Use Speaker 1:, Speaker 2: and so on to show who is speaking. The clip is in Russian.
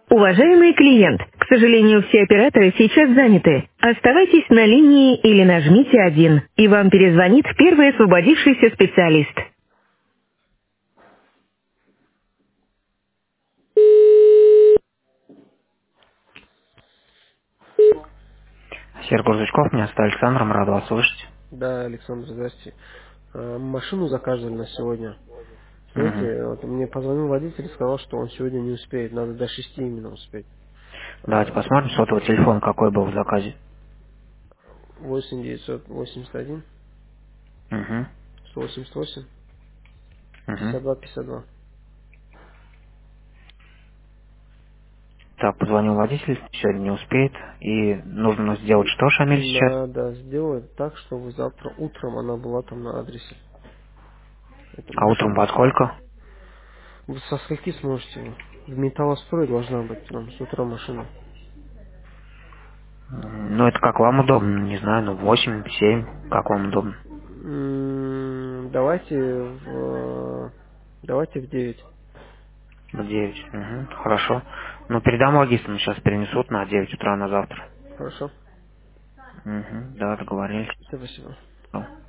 Speaker 1: Уважаемый клиент, к сожалению, все операторы сейчас заняты. Оставайтесь на линии или нажмите 1, и вам перезвонит первый освободившийся специалист. Сергей Жучков, меня с Александром, рад вас слышать.
Speaker 2: Да, Александр, здрасте. Машину заказывали на сегодня.
Speaker 1: Мгм.
Speaker 2: Знаете, вот мне позвонил водитель и сказал, что он сегодня не успеет, надо до 6 именно успеть.
Speaker 1: Давайте посмотрим, сотовый телефон какой был в заказе.
Speaker 2: 8 981
Speaker 1: Угу.
Speaker 2: 188
Speaker 1: Угу.
Speaker 2: 52 52.
Speaker 1: Так, позвонил водитель, сегодня не успеет. И нужно сделать что, Шамиль, сейчас?
Speaker 2: Надо сделать так, чтобы завтра утром она была там на адресе, эта
Speaker 1: А утром
Speaker 2: машина.
Speaker 1: во сколько?
Speaker 2: Вы со скольки сможете? В металлострой должна быть там с утра машина.
Speaker 1: Ну, это как вам удобно, не знаю, ну, 8, 7, как вам удобно.
Speaker 2: Давайте в 9.
Speaker 1: В 9. Угу. Хорошо. Ну, передам логистам, сейчас перенесут на 9 утра на завтра.
Speaker 2: Хорошо?
Speaker 1: Угу. Да, договорились.
Speaker 2: Спасибо.
Speaker 1: Ну,